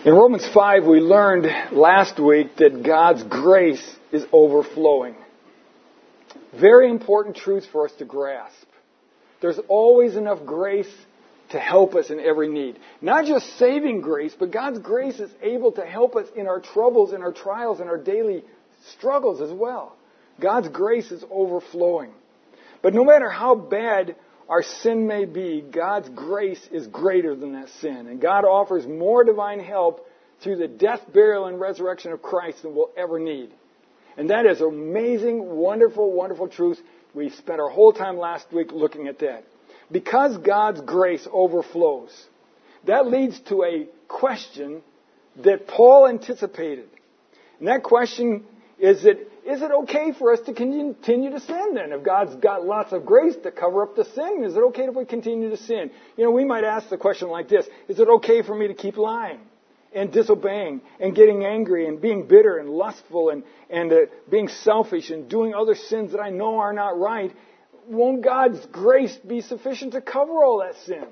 In Romans 5, we learned last week that God's grace is overflowing. Very important truth for us to grasp. There's always enough grace to help us in every need. Not just saving grace, but God's grace is able to help us in our troubles, in our trials, in our daily struggles as well. God's grace is overflowing. But no matter how bad our sin may be, God's grace is greater than that sin. And God offers more divine help through the death, burial, and resurrection of Christ than we'll ever need. And that is amazing, wonderful, wonderful truth. We spent our whole time last week looking at that. Because God's grace overflows, that leads to a question that Paul anticipated. And that question is it okay for us to continue to sin then? If God's got lots of grace to cover up the sin, is it okay if we continue to sin? You know, we might ask the question like this: is it okay for me to keep lying and disobeying and getting angry and being bitter and lustful and being selfish and doing other sins that I know are not right? Won't God's grace be sufficient to cover all that sin?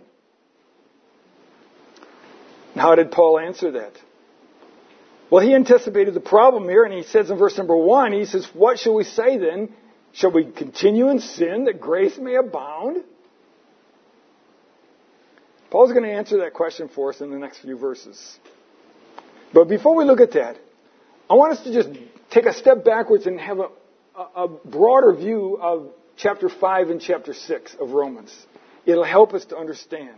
How did Paul answer that? Well, he anticipated the problem here, and he says in verse number 1, he says, what shall we say then? Shall we continue in sin that grace may abound? Paul's going to answer that question for us in the next few verses. But before we look at that, I want us to just take a step backwards and have a broader view of chapter 5 and chapter 6 of Romans. It'll help us to understand.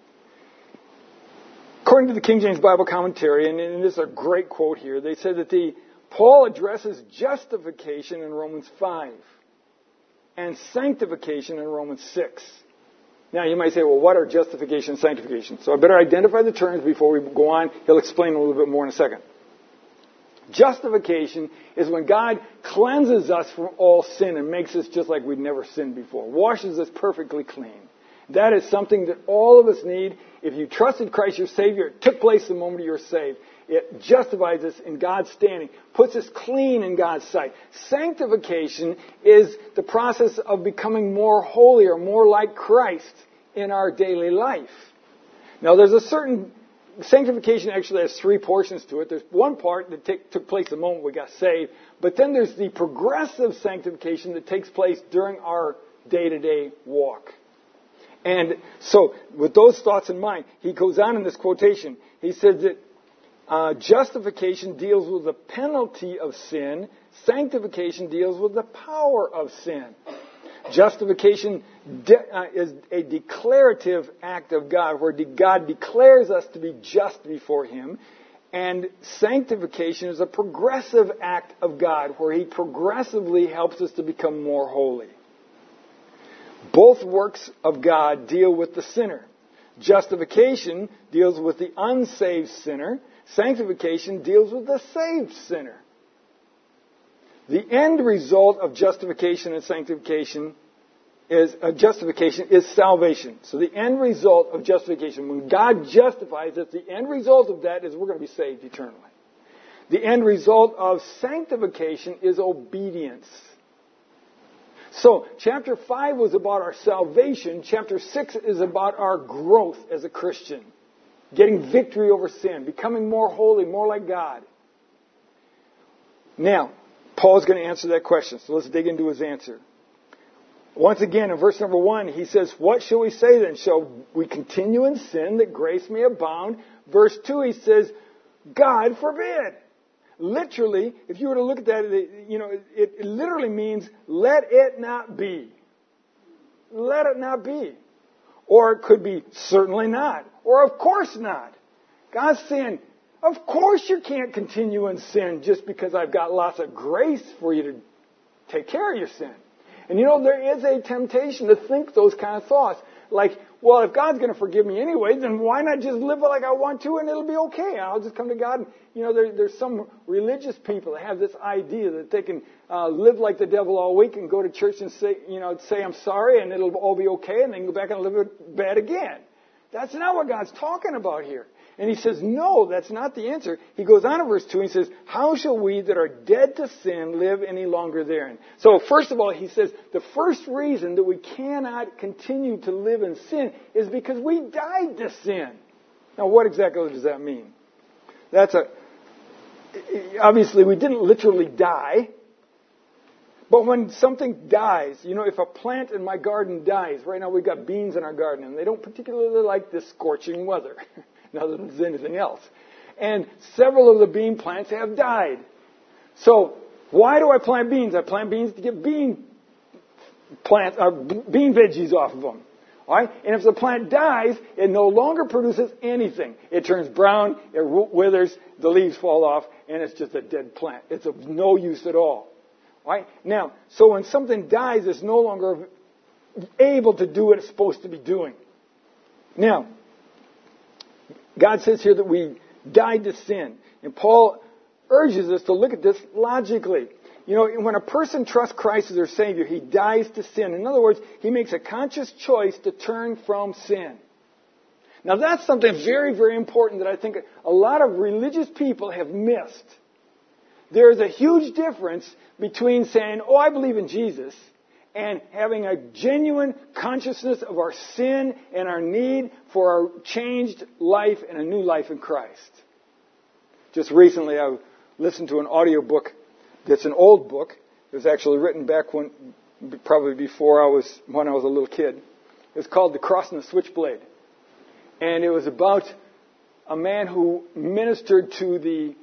According to the King James Bible Commentary, and this is a great quote here, they said that Paul addresses justification in Romans 5 and sanctification in Romans 6. Now, you might say, well, what are justification and sanctification? So I better identify the terms before we go on. He'll explain a little bit more in a second. Justification is when God cleanses us from all sin and makes us just like we'd never sinned before. Washes us perfectly clean. That is something that all of us need. If you trusted Christ your Savior, it took place the moment you were saved. It justifies us in God's standing, puts us clean in God's sight. Sanctification is the process of becoming more holy or more like Christ in our daily life. Now, there's a certain... Sanctification actually has three portions to it. There's one part that took place the moment we got saved, but then there's the progressive sanctification that takes place during our day-to-day walk. And so, with those thoughts in mind, he goes on in this quotation. He says that justification deals with the penalty of sin. Sanctification deals with the power of sin. Justification is a declarative act of God, where God declares us to be just before Him. And sanctification is a progressive act of God, where He progressively helps us to become more holy. Both works of God deal with the sinner. Justification deals with the unsaved sinner. Sanctification deals with the saved sinner. The end result of justification and sanctification is salvation. So the end result of justification, when God justifies us, the end result of that is we're going to be saved eternally. The end result of sanctification is obedience. So, chapter 5 was about our salvation. Chapter 6 is about our growth as a Christian. Getting victory over sin. Becoming more holy, more like God. Now, Paul's going to answer that question. So let's dig into his answer. Once again, in verse number 1, he says, what shall we say then? Shall we continue in sin that grace may abound? Verse 2, he says, God forbid. Literally, if you were to look at that, it literally means, let it not be. Let it not be. Or it could be, certainly not. Or of course not. God's saying, of course you can't continue in sin just because I've got lots of grace for you to take care of your sin. And there is a temptation to think those kind of thoughts. Like, well, if God's going to forgive me anyway, then why not just live like I want to and it'll be okay. I'll just come to God. And, there's some religious people that have this idea that they can live like the devil all week and go to church and say I'm sorry and it'll all be okay, and then go back and live bad again. That's not what God's talking about here. And he says, no, that's not the answer. He goes on in verse 2 and he says, how shall we that are dead to sin live any longer therein? So first of all, he says, the first reason that we cannot continue to live in sin is because we died to sin. Now, what exactly does that mean? Obviously we didn't literally die. But when something dies, if a plant in my garden dies, right now we've got beans in our garden, and they don't particularly like this scorching weather, not that there's anything else. And several of the bean plants have died. So why do I plant beans? I plant beans to get bean veggies off of them. All right? And if the plant dies, it no longer produces anything. It turns brown, it withers, the leaves fall off, and it's just a dead plant. It's of no use at all. Right? Now, so when something dies, it's no longer able to do what it's supposed to be doing. Now, God says here that we died to sin. And Paul urges us to look at this logically. When a person trusts Christ as their Savior, he dies to sin. In other words, he makes a conscious choice to turn from sin. Now, that's something very, very important that I think a lot of religious people have missed. There is a huge difference between saying, oh, I believe in Jesus, and having a genuine consciousness of our sin and our need for our changed life and a new life in Christ. Just recently, I listened to an audio book that's an old book. It was actually written back probably when I was a little kid. It's called The Cross and the Switchblade. And it was about a man who ministered to the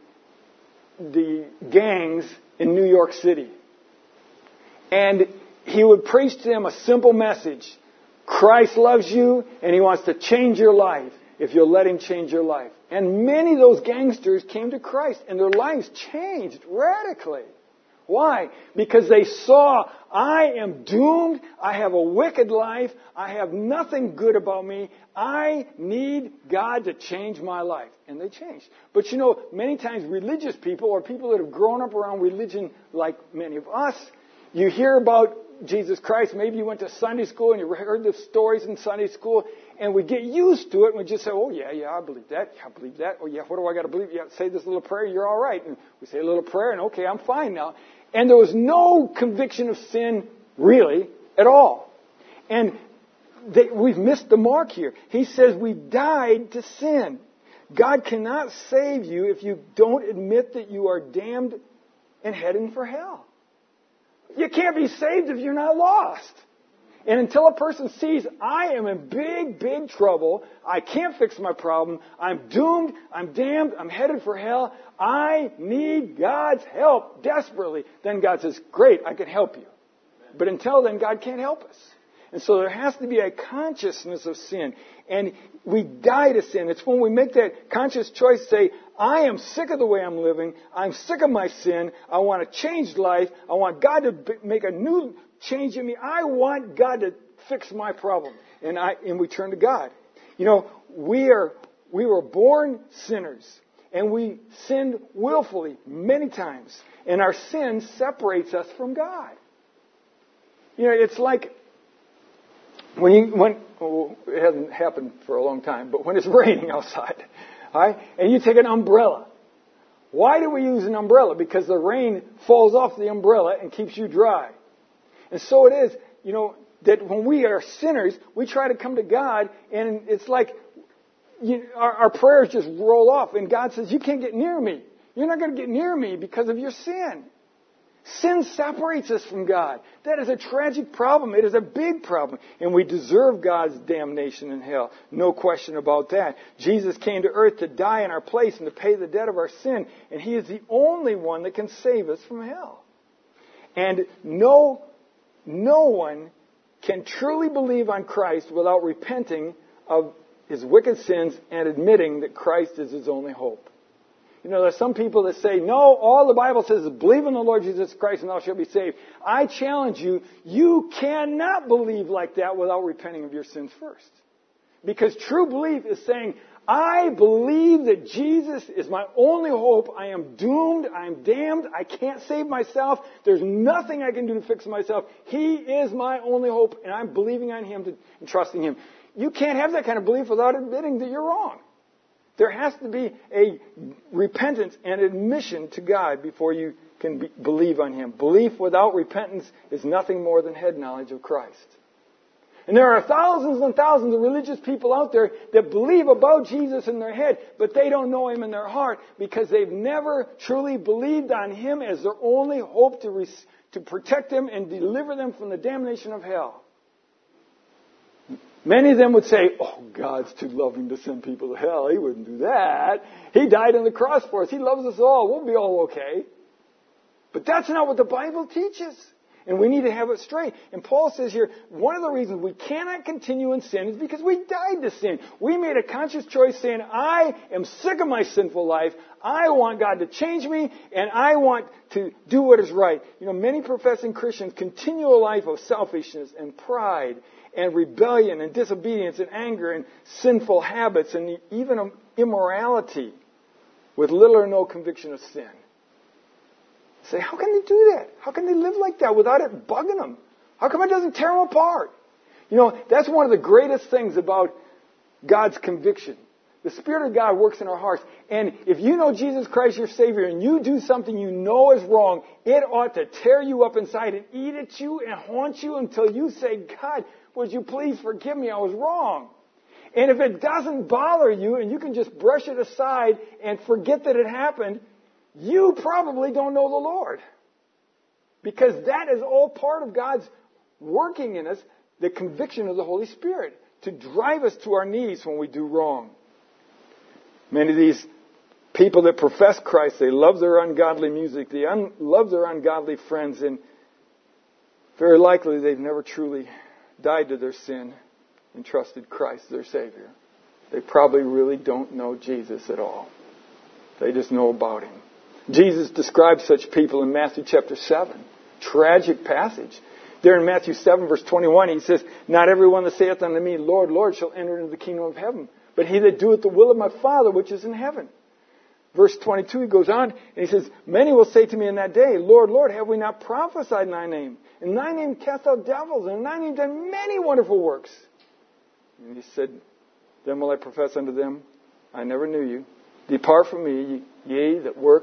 gangs in New York City. And he would preach to them a simple message. Christ loves you and he wants to change your life if you'll let him change your life. And many of those gangsters came to Christ and their lives changed radically. Why? Because they saw, I am doomed, I have a wicked life, I have nothing good about me, I need God to change my life. And they changed. But many times religious people or people that have grown up around religion like many of us, you hear about Jesus Christ, maybe you went to Sunday school and you heard the stories in Sunday school, and we get used to it and we just say, oh yeah, I believe that, oh yeah, what do I got to believe? Yeah, say this little prayer, you're all right. And we say a little prayer and okay, I'm fine now. And there was no conviction of sin, really, at all. And we've missed the mark here. He says we died to sin. God cannot save you if you don't admit that you are damned and heading for hell. You can't be saved if you're not lost. And until a person sees, I am in big, big trouble, I can't fix my problem, I'm doomed, I'm damned, I'm headed for hell, I need God's help desperately, then God says, great, I can help you. But until then, God can't help us. And so there has to be a consciousness of sin. And we die to sin. It's when we make that conscious choice, say, I am sick of the way I'm living, I'm sick of my sin, I want a changed life, I want God to make a new change in me. I want God to fix my problem. And we turn to God. We were born sinners. And we sinned willfully many times. And our sin separates us from God. It's like it hasn't happened for a long time, but when it's raining outside, all right, and you take an umbrella. Why do we use an umbrella? Because the rain falls off the umbrella and keeps you dry. And so it is, that when we are sinners, we try to come to God, and it's like our prayers just roll off, and God says, you can't get near me. You're not going to get near me because of your sin. Sin separates us from God. That is a tragic problem. It is a big problem. And we deserve God's damnation in hell. No question about that. Jesus came to earth to die in our place and to pay the debt of our sin. And he is the only one that can save us from hell. And no one can truly believe on Christ without repenting of his wicked sins and admitting that Christ is his only hope. There's some people that say, no, all the Bible says is believe in the Lord Jesus Christ and thou shalt be saved. I challenge you, you cannot believe like that without repenting of your sins first. Because true belief is saying, I believe that Jesus is my only hope. I am doomed. I am damned. I can't save myself. There's nothing I can do to fix myself. He is my only hope, and I'm believing on him and trusting him. You can't have that kind of belief without admitting that you're wrong. There has to be a repentance and admission to God before you can believe on him. Belief without repentance is nothing more than head knowledge of Christ. And there are thousands and thousands of religious people out there that believe about Jesus in their head, but they don't know Him in their heart because they've never truly believed on Him as their only hope to protect them and deliver them from the damnation of hell. Many of them would say, oh, God's too loving to send people to hell. He wouldn't do that. He died on the cross for us. He loves us all. We'll be all okay. But that's not what the Bible teaches. And we need to have it straight. And Paul says here, one of the reasons we cannot continue in sin is because we died to sin. We made a conscious choice saying, I am sick of my sinful life. I want God to change me, and I want to do what is right. You know, many professing Christians continue a life of selfishness and pride and rebellion and disobedience and anger and sinful habits and even immorality with little or no conviction of sin. Say, how can they do that? How can they live like that without it bugging them? How come it doesn't tear them apart? You know, that's one of the greatest things about God's conviction. The Spirit of God works in our hearts. And if you know Jesus Christ, your Savior, and you do something you know is wrong, it ought to tear you up inside and eat at you and haunt you until you say, God, would you please forgive me? I was wrong. And if it doesn't bother you and you can just brush it aside and forget that it happened, you probably don't know the Lord. Because that is all part of God's working in us, the conviction of the Holy Spirit, to drive us to our knees when we do wrong. Many of these people that profess Christ, they love their ungodly music, they love their ungodly friends, and very likely they've never truly died to their sin and trusted Christ as their Savior. They probably really don't know Jesus at all. They just know about Him. Jesus describes such people in Matthew chapter 7. Tragic passage. There in Matthew 7 verse 21 He says, not everyone that saith unto me, Lord, Lord, shall enter into the kingdom of heaven, but he that doeth the will of my Father which is in heaven. Verse 22 He goes on and He says, many will say to me in that day, Lord, Lord, have we not prophesied in Thy name? In Thy name cast out devils, and in Thy name done many wonderful works. And He said, then will I profess unto them, I never knew you. Depart from me, ye that work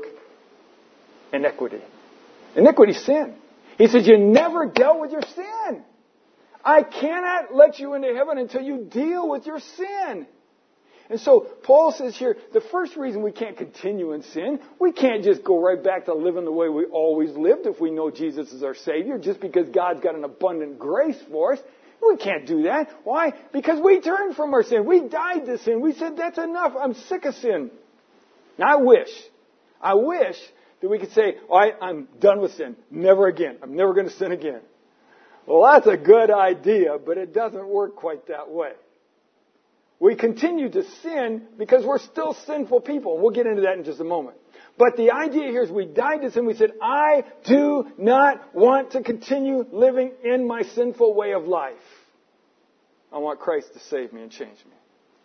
iniquity. Iniquity is sin. He says, you never dealt with your sin. I cannot let you into heaven until you deal with your sin. And so Paul says here, the first reason we can't continue in sin, we can't just go right back to living the way we always lived if we know Jesus is our Savior, just because God's got an abundant grace for us. We can't do that. Why? Because we turned from our sin. We died to sin. We said, that's enough. I'm sick of sin. Now I wish that we could say, all right, I'm done with sin. Never again. I'm never going to sin again. Well, that's a good idea, but it doesn't work quite that way. We continue to sin because we're still sinful people. We'll get into that in just a moment. But the idea here is we died to sin. We said, I do not want to continue living in my sinful way of life. I want Christ to save me and change me.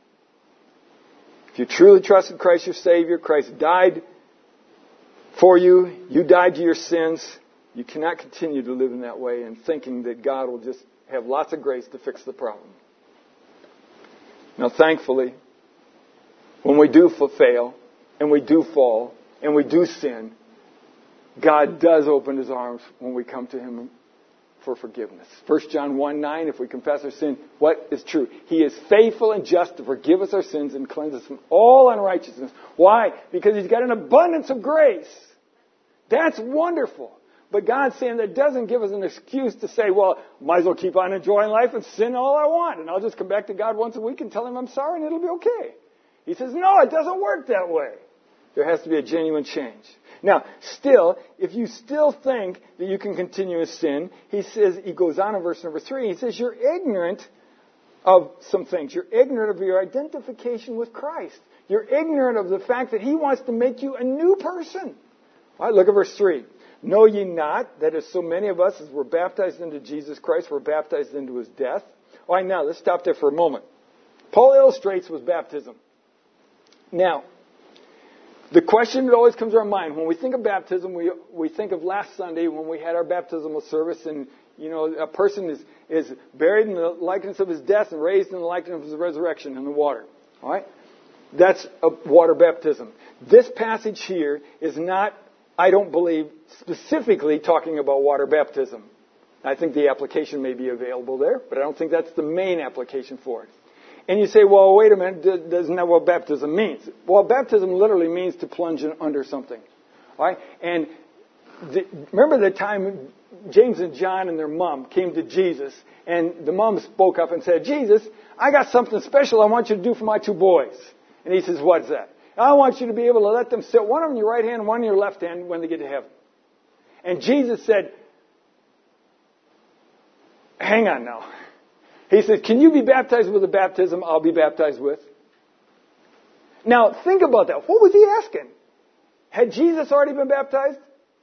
If you truly trusted Christ your Savior, Christ died for you, you died to your sins, you cannot continue to live in that way and thinking that God will just have lots of grace to fix the problem. Now, thankfully, when we do fail, and we do fall, and we do sin, God does open His arms when we come to Him for forgiveness. 1 John 1:9, if we confess our sin, what is true? He is faithful and just to forgive us our sins and cleanse us from all unrighteousness. Why? Because He's got an abundance of grace. That's wonderful. But God's saying that doesn't give us an excuse to say, well, might as well keep on enjoying life and sin all I want. And I'll just come back to God once a week and tell Him I'm sorry and it'll be okay. He says, no, it doesn't work that way. There has to be a genuine change. Now, still, if you still think that you can continue to sin, he goes on in verse number 3, he says, you're ignorant of some things. You're ignorant of your identification with Christ. You're ignorant of the fact that He wants to make you a new person. All right, look at verse 3. Know ye not that as so many of us as were baptized into Jesus Christ were baptized into His death? All right, now, let's stop there for a moment. Paul illustrates with baptism. Now, the question that always comes to our mind, when we think of baptism, we think of last Sunday when we had our baptismal service and, you know, a person is buried in the likeness of his death and raised in the likeness of his resurrection in the water. All right? That's a water baptism. This passage here is not, I don't believe, specifically talking about water baptism. I think the application may be available there, but I don't think that's the main application for it. And you say, well, wait a minute, isn't that what baptism means? Well, baptism literally means to plunge under something. All right? And remember the time James and John and their mom came to Jesus, and the mom spoke up and said, Jesus, I got something special I want you to do for my 2 boys. And he says, what is that? I want you to be able to let them sit one on your right hand and one on your left hand when they get to heaven. And Jesus said, hang on now. He said, can you be baptized with the baptism I'll be baptized with? Now, think about that. What was he asking? Had Jesus already been baptized?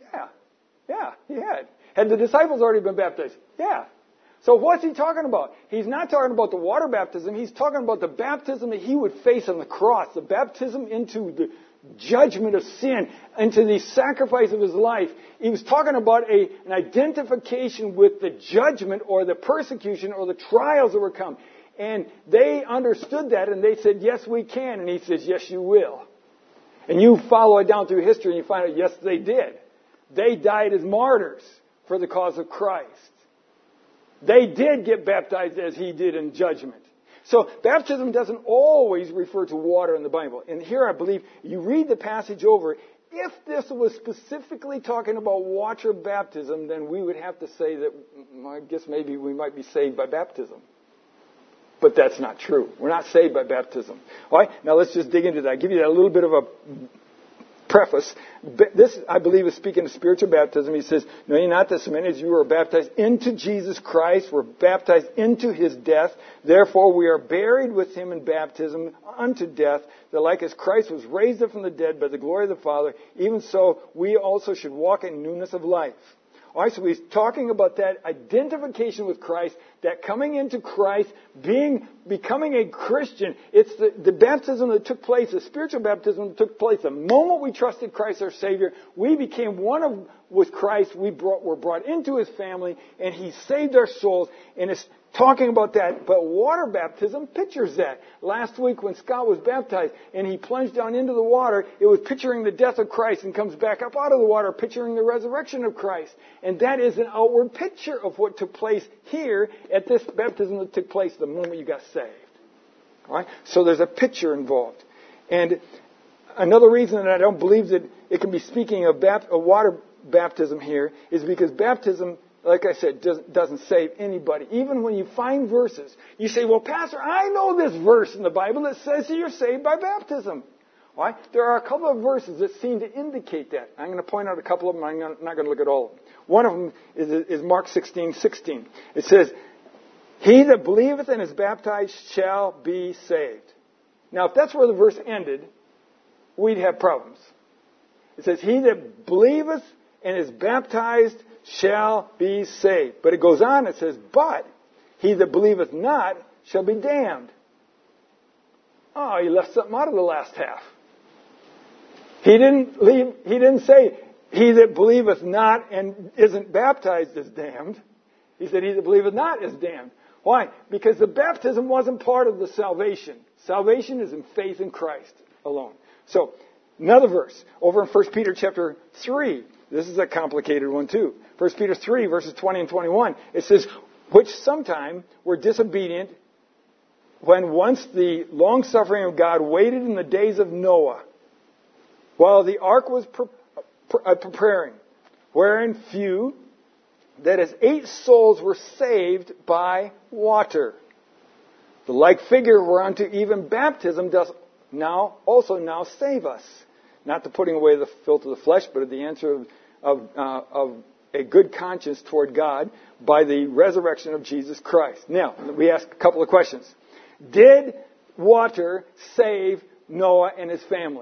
Yeah, he had. Had the disciples already been baptized? Yeah. So what's he talking about? He's not talking about the water baptism. He's talking about the baptism that he would face on the cross. The baptism into the judgment of sin, into the sacrifice of his life. He was talking about an identification with the judgment or the persecution or the trials that were coming. And they understood that and they said, yes, we can. And he says, yes, you will. And you follow it down through history and you find out, yes, they did. They died as martyrs for the cause of Christ. They did get baptized as he did in judgment. So baptism doesn't always refer to water in the Bible. And here I believe you read the passage over. If this was specifically talking about water baptism, then we would have to say that, I guess maybe we might be saved by baptism. But that's not true. We're not saved by baptism. All right, now let's just dig into that. I'll give you a little bit of a preface. This, I believe, is speaking of spiritual baptism. He says, no, you're not this many as you were baptized into Jesus Christ. We're baptized into his death. Therefore, we are buried with him in baptism unto death, that like as Christ was raised up from the dead by the glory of the Father, even so we also should walk in newness of life. All right, so he's talking about that identification with Christ, that coming into Christ, becoming a Christian. It's the baptism that took place, the spiritual baptism that took place. The moment we trusted Christ our Savior, we became with Christ. Were brought into his family, and he saved our souls. And it's talking about that. But water baptism pictures that. Last week when Scott was baptized and he plunged down into the water, it was picturing the death of Christ, and comes back up out of the water, picturing the resurrection of Christ. And that is an outward picture of what took place here at this baptism that took place the moment you got saved. All right? So there's a picture involved. And another reason that I don't believe that it can be speaking of water baptism here is because baptism, like I said, doesn't save anybody. Even when you find verses, you say, well, Pastor, I know this verse in the Bible that says that you're saved by baptism. All right? There are a couple of verses that seem to indicate that. I'm going to point out a couple of them. I'm not going to look at all of them. One of them is Mark 16:16. It says, he that believeth and is baptized shall be saved. Now, if that's where the verse ended, we'd have problems. It says, he that believeth and is baptized shall be saved. But it goes on, it says, but he that believeth not shall be damned. Oh, he left something out of the last half. He didn't say, he that believeth not and isn't baptized is damned. He said, he that believeth not is damned. Why? Because the baptism wasn't part of the salvation. Salvation is in faith in Christ alone. So, another verse, over in 1 Peter chapter 3. This is a complicated one too. 1 Peter 3, verses 20 and 21. It says, which sometime were disobedient when once the long-suffering of God waited in the days of Noah, while the ark was preparing, wherein few, that is 8 souls, were saved by water. The like figure whereunto even baptism does now save us. Not the putting away the filth of the flesh, but the answer of a good conscience toward God by the resurrection of Jesus Christ. Now, we ask a couple of questions. Did water save Noah and his family?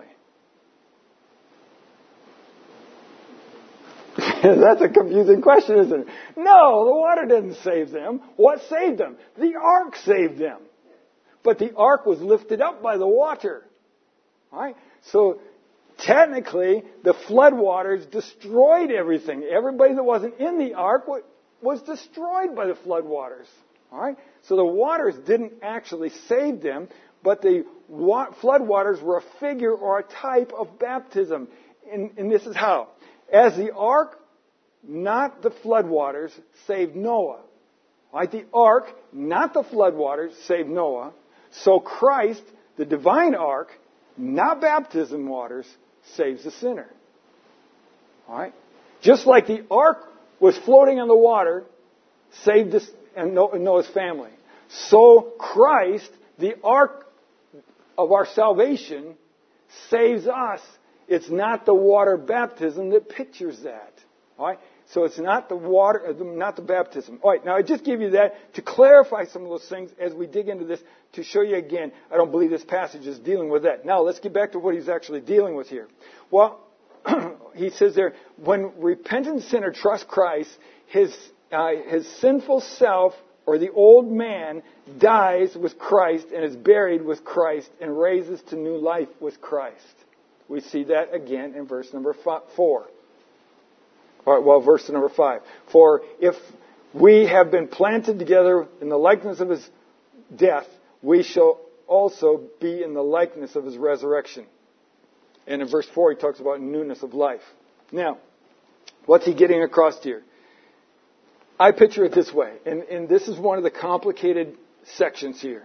That's a confusing question, isn't it? No, the water didn't save them. What saved them? The ark saved them. But the ark was lifted up by the water. All right? So, technically, the floodwaters destroyed everything. Everybody that wasn't in the ark was destroyed by the floodwaters. All right? So the waters didn't actually save them, but the floodwaters were a figure or a type of baptism. And this is how. As the ark not the floodwaters, saved Noah. Right? The ark, not the floodwaters, saved Noah. So Christ, the divine ark, not baptism waters, saves the sinner. All right? Just like the ark was floating on the water, saved this and Noah's family. So Christ, the ark of our salvation, saves us. It's not the water baptism that pictures that. All right? So it's not the water, not the baptism. All right, now I just give you that to clarify some of those things as we dig into this to show you again, I don't believe this passage is dealing with that. Now let's get back to what he's actually dealing with here. Well, he says there, when repentant sinner trusts Christ, his sinful self, or the old man, dies with Christ and is buried with Christ and raises to new life with Christ. We see that again in verse number 4. Verse number 5. For if we have been planted together in the likeness of his death, we shall also be in the likeness of his resurrection. And in verse 4, he talks about newness of life. Now, what's he getting across here? I picture it this way, and this is one of the complicated sections here.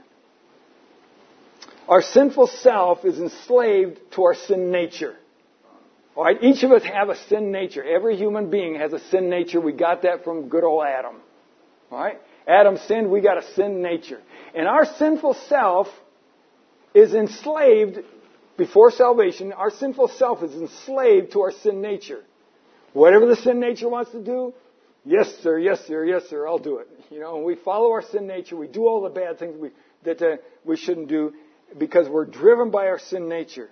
Our sinful self is enslaved to our sin nature. All right, each of us have a sin nature. Every human being has a sin nature. We got that from good old Adam. All right? Adam sinned, we got a sin nature. And our sinful self is enslaved, before salvation, our sinful self is enslaved to our sin nature. Whatever the sin nature wants to do, yes sir, yes sir, yes sir, I'll do it. And we follow our sin nature. We do all the bad things that we shouldn't do because we're driven by our sin nature.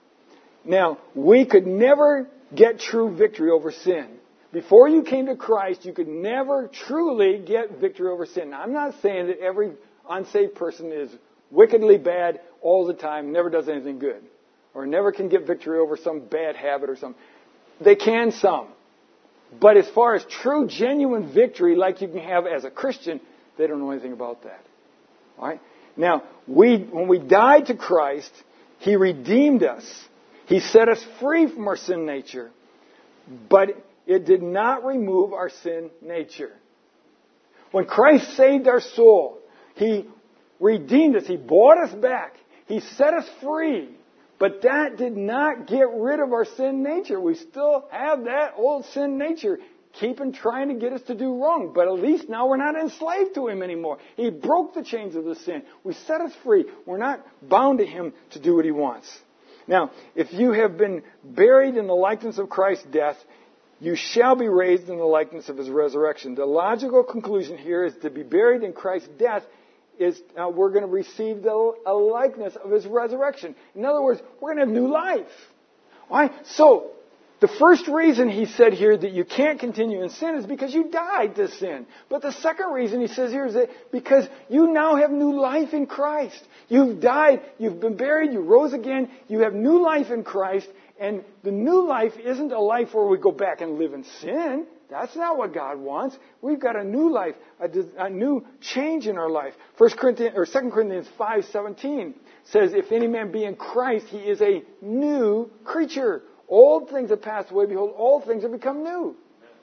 Now, we could never get true victory over sin. Before you came to Christ, you could never truly get victory over sin. Now, I'm not saying that every unsaved person is wickedly bad all the time, never does anything good, or never can get victory over some bad habit or something. They can some. But as far as true, genuine victory like you can have as a Christian, they don't know anything about that. All right? Now, when we died to Christ, He redeemed us. He set us free from our sin nature, but it did not remove our sin nature. When Christ saved our soul, He redeemed us. He bought us back. He set us free, but that did not get rid of our sin nature. We still have that old sin nature, trying to get us to do wrong, but at least now we're not enslaved to Him anymore. He broke the chains of the sin. We set us free. We're not bound to Him to do what He wants. Now, if you have been buried in the likeness of Christ's death, you shall be raised in the likeness of His resurrection. The logical conclusion here is to be buried in Christ's death is we're going to receive a likeness of His resurrection. In other words, we're going to have new life. All right? So, the first reason he said here that you can't continue in sin is because you died to sin. But the second reason he says here is that because you now have new life in Christ. You've died, you've been buried, you rose again, you have new life in Christ, and the new life isn't a life where we go back and live in sin. That's not what God wants. We've got a new life, a new change in our life. 2 Corinthians 5:17 says, if any man be in Christ, he is a new creature. Old things have passed away. Behold, all things have become new.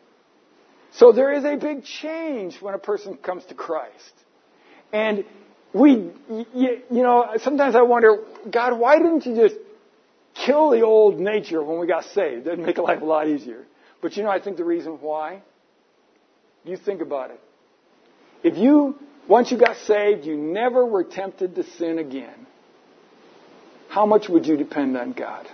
So there is a big change when a person comes to Christ. And sometimes I wonder, God, why didn't you just kill the old nature when we got saved? That'd make life a lot easier. But I think the reason why, you think about it. Once you got saved, you never were tempted to sin again. How much would you depend on God?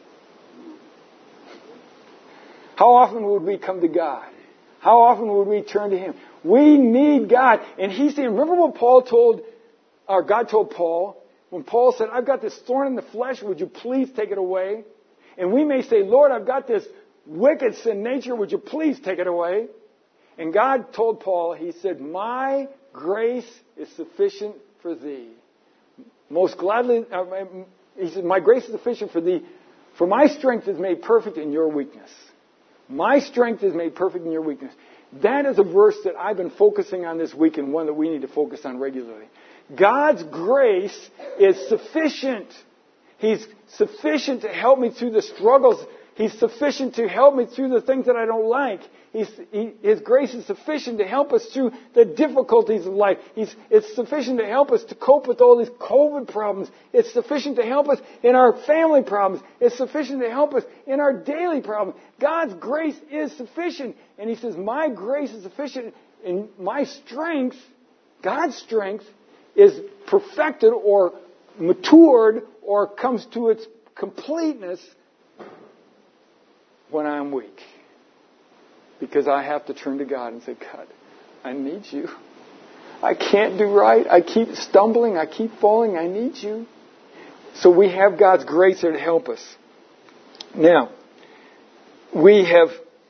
How often would we come to God? How often would we turn to Him? We need God. And remember what God told Paul? When Paul said, I've got this thorn in the flesh, would you please take it away? And we may say, Lord, I've got this wicked sin nature, would you please take it away? And God told Paul, He said, my grace is sufficient for thee. Most gladly, He said, my grace is sufficient for thee, for my strength is made perfect in your weakness. My strength is made perfect in your weakness. That is a verse that I've been focusing on this week and one that we need to focus on regularly. God's grace is sufficient. He's sufficient to help me through the struggles. He's sufficient to help me through the things that I don't like. His grace is sufficient to help us through the difficulties of life. It's sufficient to help us to cope with all these COVID problems. It's sufficient to help us in our family problems. It's sufficient to help us in our daily problems. God's grace is sufficient. And He says, my grace is sufficient, and my strength, God's strength, is perfected or matured or comes to its completeness when I'm weak. Because I have to turn to God and say, God, I need you. I can't do right. I keep stumbling. I keep falling. I need you. So we have God's grace there to help us. Now, we have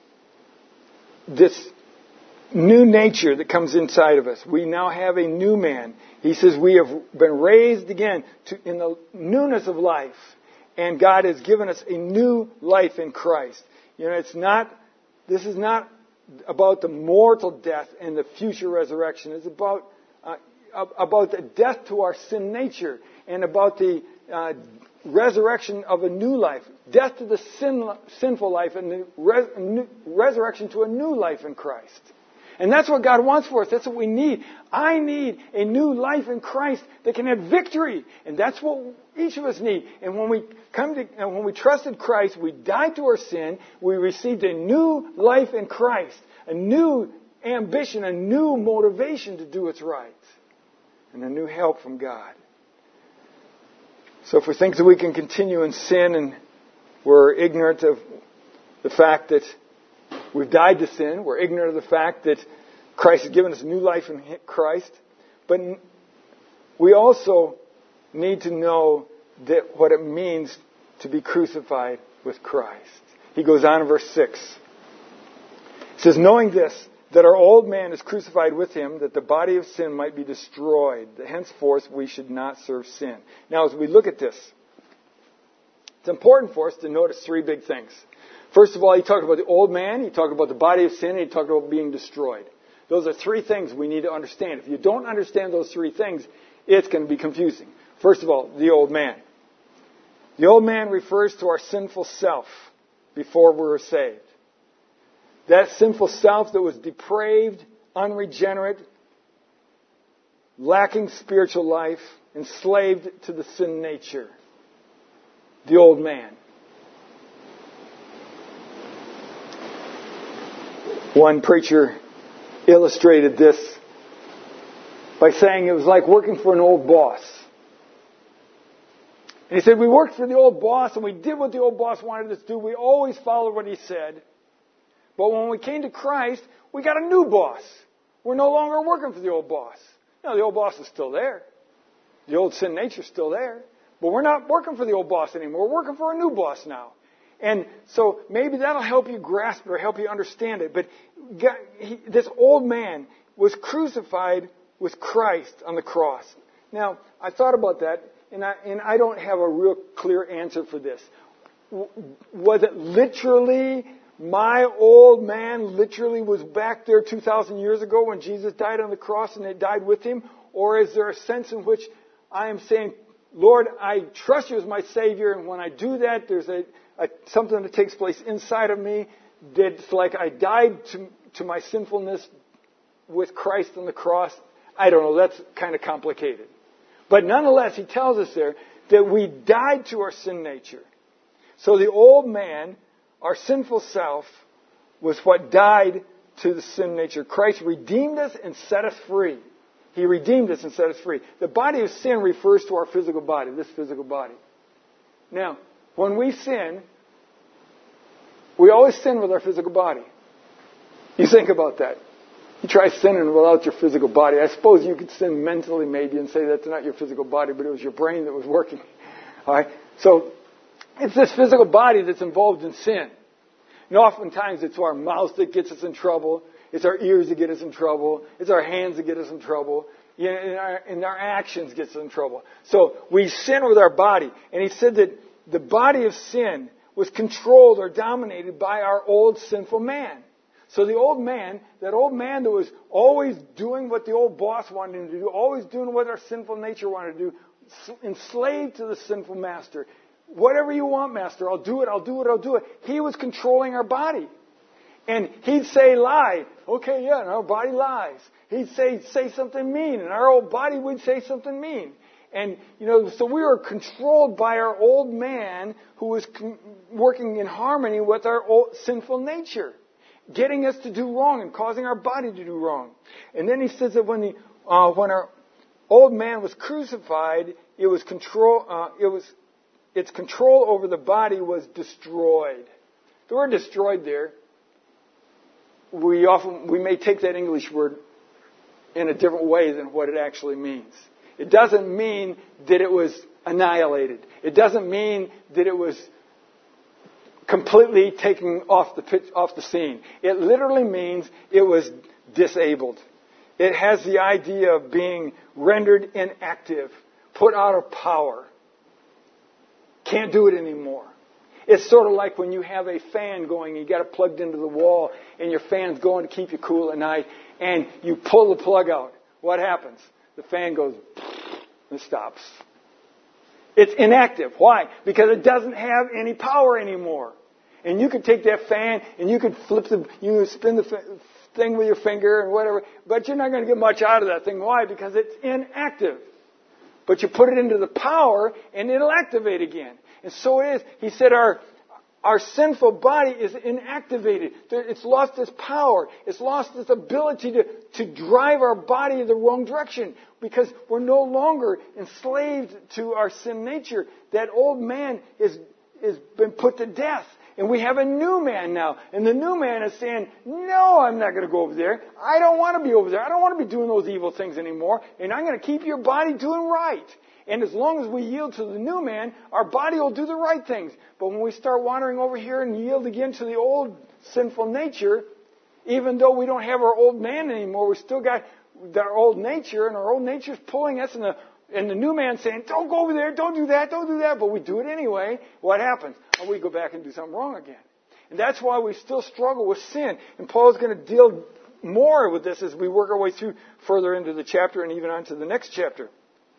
this new nature that comes inside of us. We now have a new man. He says we have been raised again in the newness of life. And God has given us a new life in Christ. You know, this is not about the mortal death and the future resurrection. It's about the death to our sin nature and about the resurrection of a new life. Death to the sinful life and the resurrection to a new life in Christ. And that's what God wants for us. That's what we need. I need a new life in Christ that can have victory. And that's what each of us need. And when we trusted Christ, we died to our sin. We received a new life in Christ. A new ambition, a new motivation to do what's right. And a new help from God. So if we think that we can continue in sin and we're ignorant of the fact that we've died to sin. We're ignorant of the fact that Christ has given us a new life in Christ. But we also need to know that what it means to be crucified with Christ. He goes on in verse 6. He says, knowing this, that our old man is crucified with him, that the body of sin might be destroyed, that henceforth we should not serve sin. Now, as we look at this, it's important for us to notice three big things. First of all, he talked about the old man, he talked about the body of sin, and he talked about being destroyed. Those are three things we need to understand. If you don't understand those three things, it's going to be confusing. First of all, the old man. The old man refers to our sinful self before we were saved. That sinful self that was depraved, unregenerate, lacking spiritual life, enslaved to the sin nature. The old man. One preacher illustrated this by saying it was like working for an old boss. And he said, we worked for the old boss and we did what the old boss wanted us to do. We always followed what he said. But when we came to Christ, we got a new boss. We're no longer working for the old boss. No, the old boss is still there. The old sin nature is still there. But we're not working for the old boss anymore. We're working for a new boss now. And so maybe that'll help you grasp it or help you understand it. But this old man was crucified with Christ on the cross. Now, I thought about that, and I don't have a real clear answer for this. Was it literally, my old man literally was back there 2,000 years ago when Jesus died on the cross and it died with him? Or is there a sense in which I am saying, Lord, I trust you as my Savior, and when I do that, there's something that takes place inside of me that's like I died to my sinfulness with Christ on the cross. I don't know. That's kind of complicated. But nonetheless, he tells us there that we died to our sin nature. So the old man, our sinful self, was what died to the sin nature. Christ redeemed us and set us free. He redeemed us and set us free. The body of sin refers to our physical body, this physical body. Now, when we sin, we always sin with our physical body. You think about that. You try sinning without your physical body. I suppose you could sin mentally maybe and say that's not your physical body, but it was your brain that was working. All right? So, it's this physical body that's involved in sin. And oftentimes it's our mouth that gets us in trouble. It's our ears that get us in trouble. It's our hands that get us in trouble. And our actions get us in trouble. So we sin with our body. And he said that the body of sin was controlled or dominated by our old sinful man. So the old man, that old man that was always doing what the old boss wanted him to do, always doing what our sinful nature wanted to do, enslaved to the sinful master, whatever you want, Master, I'll do it, I'll do it, I'll do it. He was controlling our body. And he'd say lie. Okay, yeah, and our body lies. He'd say something mean, and our old body would say something mean. And, so we were controlled by our old man who was working in harmony with our old sinful nature, getting us to do wrong and causing our body to do wrong. And then he says that when our old man was crucified, its control over the body was destroyed. The word destroyed there, we may take that English word in a different way than what it actually means. It doesn't mean that it was annihilated. It doesn't mean that it was completely taken off the scene. It literally means it was disabled. It has the idea of being rendered inactive, put out of power. Can't do it anymore. It's sort of like when you have a fan going, you got it plugged into the wall, and your fan's going to keep you cool at night, and you pull the plug out. What happens? The fan goes and stops. It's inactive. Why? Because it doesn't have any power anymore. And you could take that fan and you could spin the thing with your finger and whatever, but you're not going to get much out of that thing. Why? Because it's inactive. But you put it into the power and it'll activate again. And so it is. He said our sinful body is inactivated. It's lost its power. It's lost its ability to drive our body in the wrong direction because we're no longer enslaved to our sin nature. That old man is been put to death. And we have a new man now. And the new man is saying, no, I'm not going to go over there. I don't want to be over there. I don't want to be doing those evil things anymore. And I'm going to keep your body doing right. And as long as we yield to the new man, our body will do the right things. But when we start wandering over here and yield again to the old sinful nature, even though we don't have our old man anymore, we still got our old nature, and our old nature's pulling us, and the new man saying, don't go over there, don't do that, but we do it anyway. What happens? Well, we go back and do something wrong again. And that's why we still struggle with sin. And Paul's going to deal more with this as we work our way through further into the chapter and even on to the next chapter.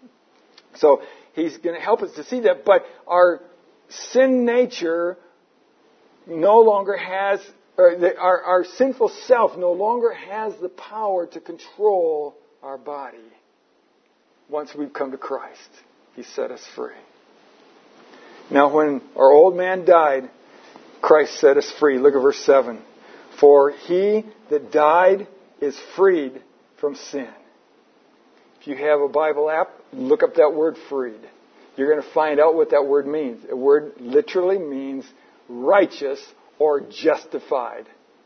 So he's going to help us to see that. But our sin nature no longer has, our sinful self no longer has the power to control our body. Once we've come to Christ, He set us free. Now when our old man died, Christ set us free. Look at verse 7. For he that died is freed from sin. If you have a Bible app, look up that word freed. You're going to find out what that word means. The word literally means righteous or justified.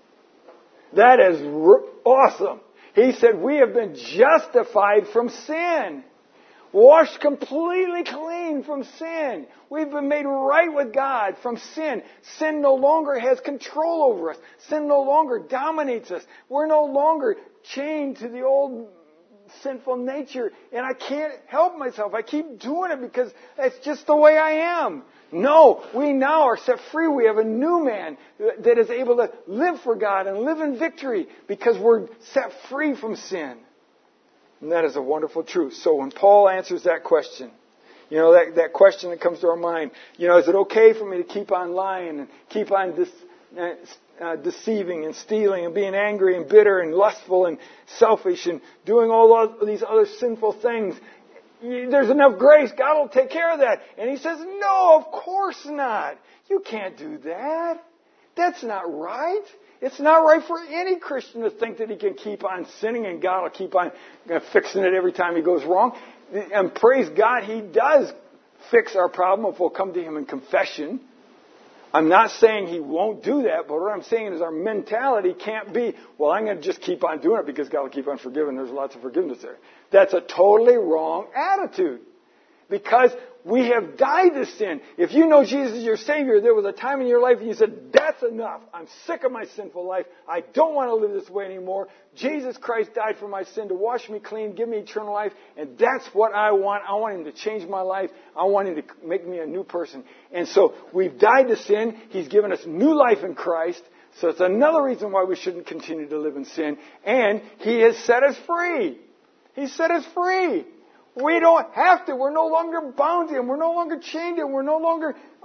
That is awesome. He said we have been justified from sin. Washed completely clean from sin. We've been made right with God from sin. Sin no longer has control over us. Sin no longer dominates us. We're no longer chained to the old sinful nature. And I can't help myself. I keep doing it because that's just the way I am. No, we now are set free. We have a new man that is able to live for God and live in victory because we're set free from sin. And that is a wonderful truth. So when Paul answers that question, that question that comes to our mind, is it okay for me to keep on lying and keep on deceiving and stealing and being angry and bitter and lustful and selfish and doing all these other sinful things? There's enough grace. God will take care of that. And he says, no, of course not. You can't do that. That's not right. It's not right for any Christian to think that he can keep on sinning and God will keep on fixing it every time he goes wrong. And praise God, He does fix our problem if we'll come to Him in confession. I'm not saying He won't do that, but what I'm saying is our mentality can't be, well, I'm going to just keep on doing it because God will keep on forgiving. There's lots of forgiveness there. That's a totally wrong attitude. Because we have died to sin. If you know Jesus is your Savior, there was a time in your life when you said, that's enough. I'm sick of my sinful life. I don't want to live this way anymore. Jesus Christ died for my sin to wash me clean, give me eternal life, and that's what I want. I want Him to change my life. I want Him to make me a new person. And so we've died to sin. He's given us new life in Christ. So it's another reason why we shouldn't continue to live in sin. And He has set us free. He set us free. We don't have to. We're no longer bound to Him. We're no longer chained to Him. We're no longer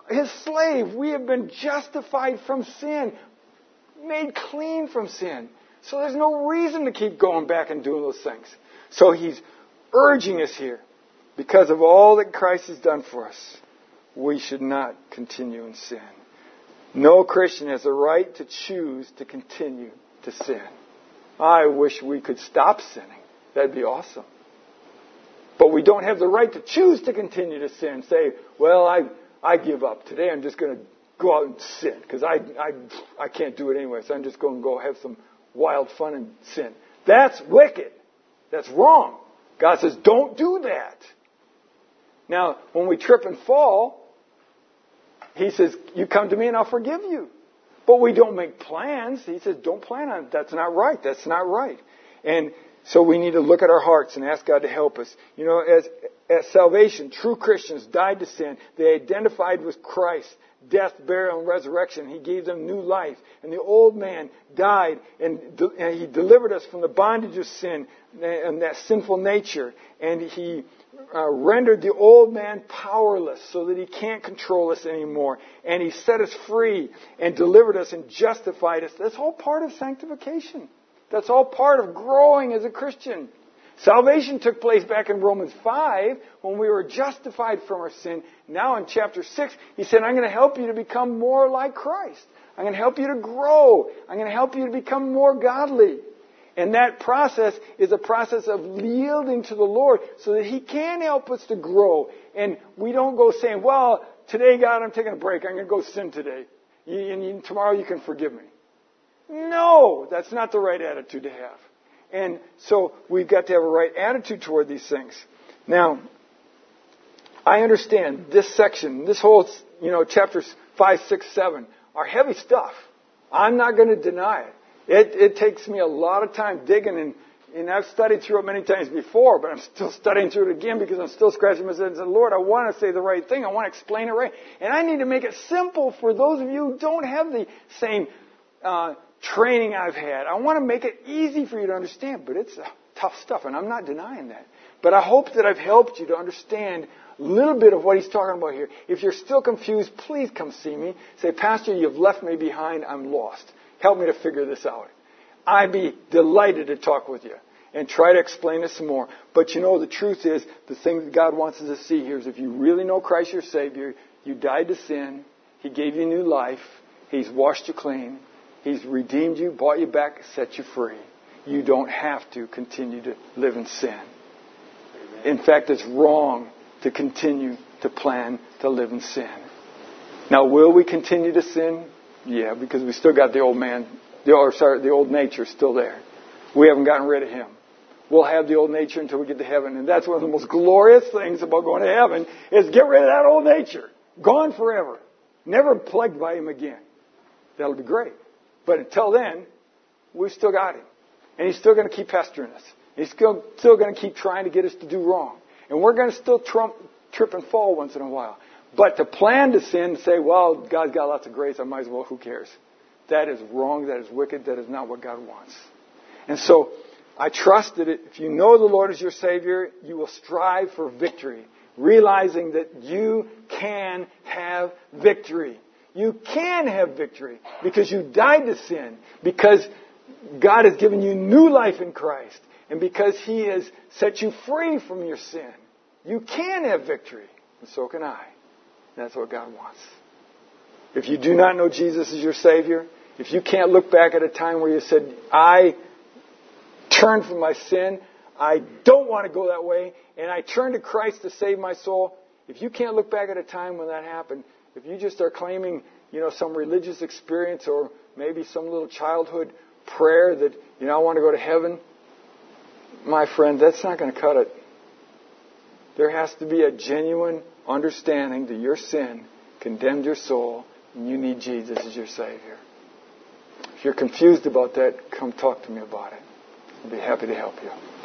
His slave. We have been justified from sin, made clean from sin. So there's no reason to keep going back and doing those things. So He's urging us here, because of all that Christ has done for us, we should not continue in sin. No Christian has the right to choose to continue to sin. I wish we could stop sinning. That'd be awesome. But we don't have the right to choose to continue to sin. Say, well, I give up. Today I'm just going to go out and sin because I can't do it anyway. So I'm just going to go have some wild fun and sin. That's wicked. That's wrong. God says, don't do that. Now, when we trip and fall, He says, you come to me and I'll forgive you. But we don't make plans. He says, don't plan on it. That's not right. That's not right. And so we need to look at our hearts and ask God to help us. You know, at salvation, true Christians died to sin. They identified with Christ, death, burial, and resurrection. He gave them new life. And the old man died, and He delivered us from the bondage of sin and that sinful nature. And He rendered the old man powerless so that he can't control us anymore. And He set us free and delivered us and justified us. That's all part of sanctification. That's all part of growing as a Christian. Salvation took place back in Romans 5 when we were justified from our sin. Now in chapter 6, He said, I'm going to help you to become more like Christ. I'm going to help you to grow. I'm going to help you to become more godly. And that process is a process of yielding to the Lord so that He can help us to grow. And we don't go saying, well, today, God, I'm taking a break. I'm going to go sin today. And tomorrow you can forgive me. No, that's not the right attitude to have. And so we've got to have a right attitude toward these things. Now, I understand this section, this whole, chapters 5, 6, 7 are heavy stuff. I'm not going to deny it. It takes me a lot of time digging, and I've studied through it many times before, but I'm still studying through it again because I'm still scratching my head and saying, Lord, I want to say the right thing. I want to explain it right. And I need to make it simple for those of you who don't have the same training I've had. I want to make it easy for you to understand, but it's tough stuff, and I'm not denying that. But I hope that I've helped you to understand a little bit of what he's talking about here. If you're still confused, please come see me. Say, Pastor, you've left me behind. I'm lost. Help me to figure this out. I'd be delighted to talk with you and try to explain this some more. But the truth is, the thing that God wants us to see here is if you really know Christ your Savior, you died to sin. He gave you new life. He's washed you clean. He's redeemed you, bought you back, set you free. You don't have to continue to live in sin. In fact, it's wrong to continue to plan to live in sin. Now, will we continue to sin? Yeah, because we still got the old man, the old nature still there. We haven't gotten rid of him. We'll have the old nature until we get to heaven. And that's one of the most glorious things about going to heaven is get rid of that old nature. Gone forever. Never plagued by him again. That'll be great. But until then, we've still got him. And he's still going to keep pestering us. He's still going to keep trying to get us to do wrong. And we're going to still trip and fall once in a while. But to plan to sin and say, well, God's got lots of grace, I might as well, who cares? That is wrong, that is wicked, that is not what God wants. And so, I trust that if you know the Lord as your Savior, you will strive for victory, realizing that you can have victory. You can have victory because you died to sin, because God has given you new life in Christ, and because He has set you free from your sin. You can have victory, and so can I. That's what God wants. If you do not know Jesus as your Savior, if you can't look back at a time where you said, I turned from my sin, I don't want to go that way, and I turned to Christ to save my soul, if you can't look back at a time when that happened, if you just are claiming, some religious experience or maybe some little childhood prayer that, I want to go to heaven, my friend, that's not going to cut it. There has to be a genuine understanding that your sin condemned your soul and you need Jesus as your Savior. If you're confused about that, come talk to me about it. I'll be happy to help you.